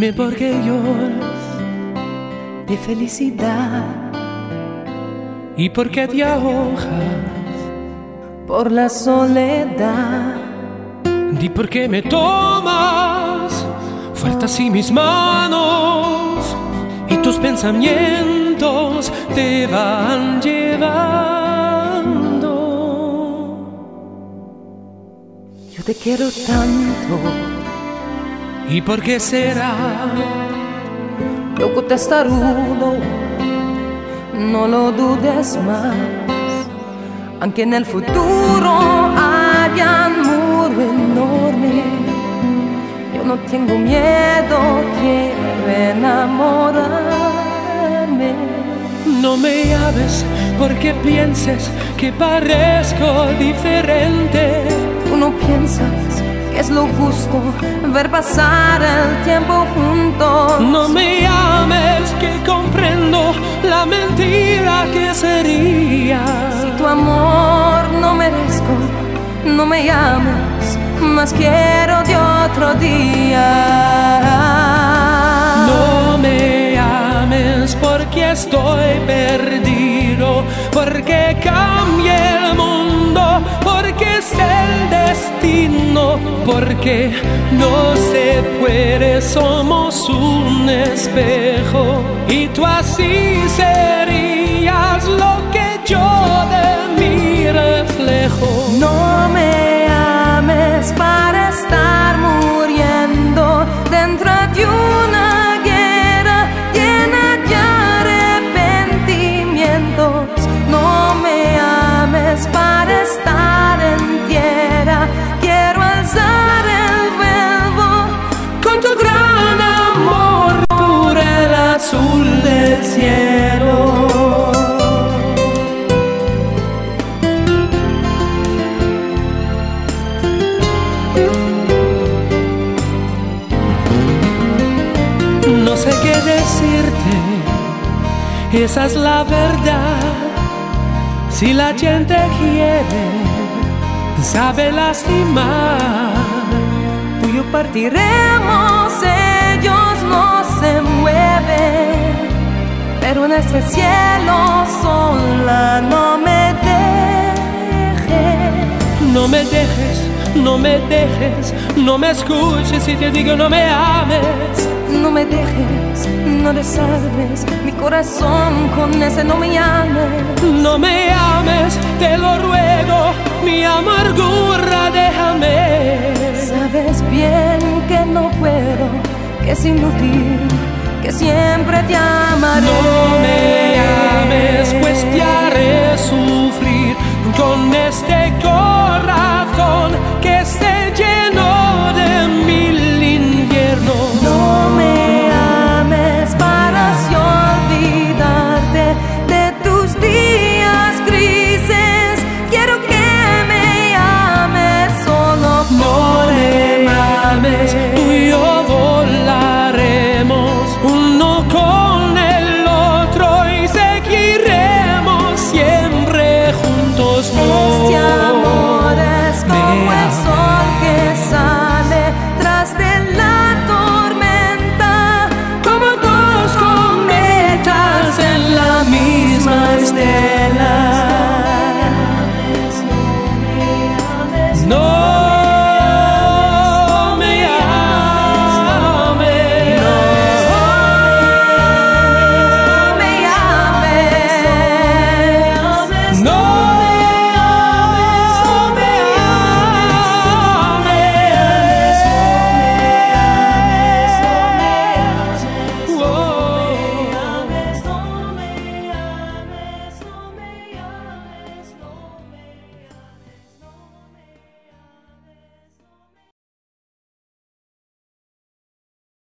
Dime por qué lloras de felicidad y por qué te ahogas por la soledad. Di por qué me tomas fuerte así mis manos y tus pensamientos te van llevando. Yo te quiero tanto. ¿Y por qué será? Loco testarudo, no lo dudes más. Aunque en el futuro haya un muro enorme, yo no tengo miedo, quiero enamorarme. No me llames porque pienses que parezco diferente. Tú no piensas que es lo justo ver pasar el tiempo juntos. No me llames que comprendo la mentira que sería. Si tu amor no merezco, no me llames, más quiero de otro día. No me llames porque estoy perdido, porque cambie el mundo, porque es el destino, porque no se puede, somos un espejo y tú así serías lo que yo de mi reflejo. No me ames para estar muriendo dentro de una guerra llena de arrepentimientos. No me ames para estar en tierra, quiero alzar el vuelo con tu gran amor por el azul del cielo. No sé qué decirte, esa es la verdad. Si la gente quiere, sabe lastimar. Tú y yo partiremos, ellos no se mueven, pero en este cielo sola no me dejes. No me dejes, no me dejes, no me escuches si te digo no me ames. No me dejes, no desarmes mi corazón con ese no me llames. No me ames, te lo ruego, mi amargura déjame. Sabes bien que no puedo, que es inútil, que siempre te amaré. No me ames, pues te haré sufrir con este corazón.